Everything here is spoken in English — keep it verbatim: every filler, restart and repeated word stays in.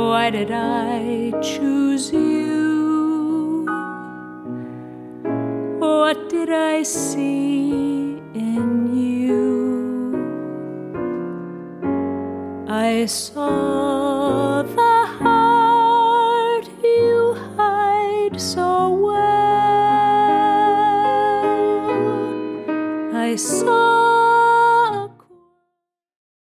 Why did I choose you? What did I see in you? I saw